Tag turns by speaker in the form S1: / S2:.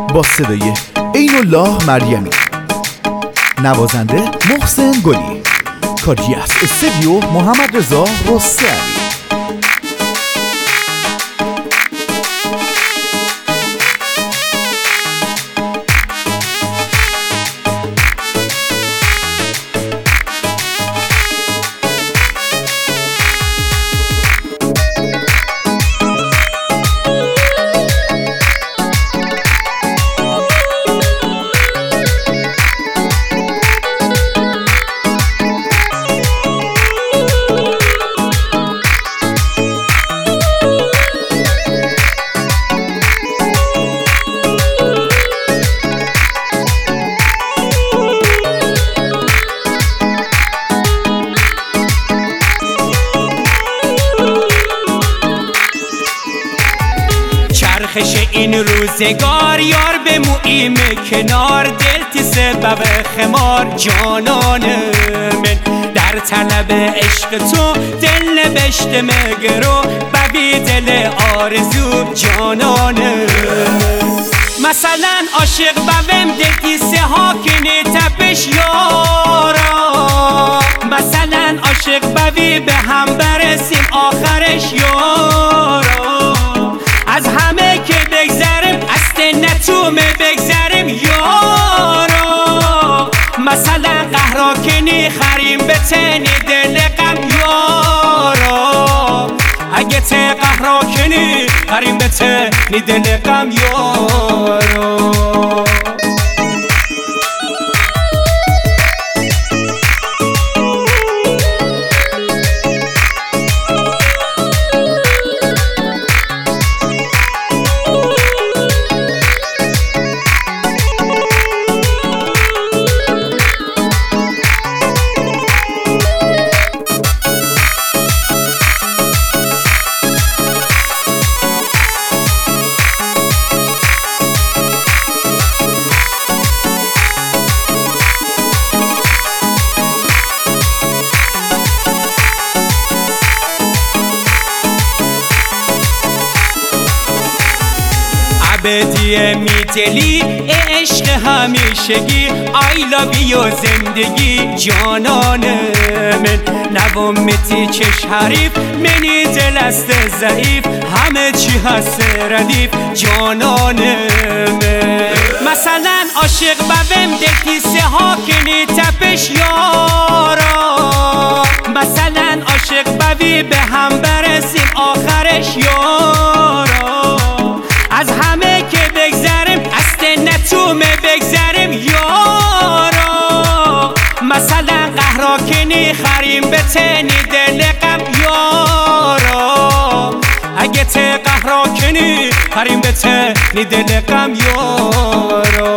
S1: با صدای عین الله مریمی، نوازنده محسن گلی، کاری از استودیو محمد رضا رستمی.
S2: چرخش این روزگار یار به مویم کنار، دل تی سبب خمار جانان من، در طلب عشق تو دل نبشته مگرو ببی دل آرزو جانان من. مثلا عاشق ببم دل تی سهاکنی تپش یارا، مثلا عاشق ببی به هم برسیم آخرش یارا، از همه که بگذرم از تنتومه بگذرم یارا، مثلا قهراکنی خریم به تنی دل غم یارا، اگه ته قهراکنی خریم به تنی دل غم یارا. بدیه میدلی عشق همیشگی I love you زندگی جانان من، نوامتی چش حریف منی دل است ضعیف همه چی هست ردیف جانان من. مثلا عاشق ببم دل تی سهاکنی تپش یارا، مثلا عاشق ببی به هم برسیم آخرش یارا، از همه که بگذرم از تنتومه بگذرم یارا، مثلا قهراکنی خریم به تنی دل غم یارا، اگه ته قهراکنی خریم به تنی دل غم یارا.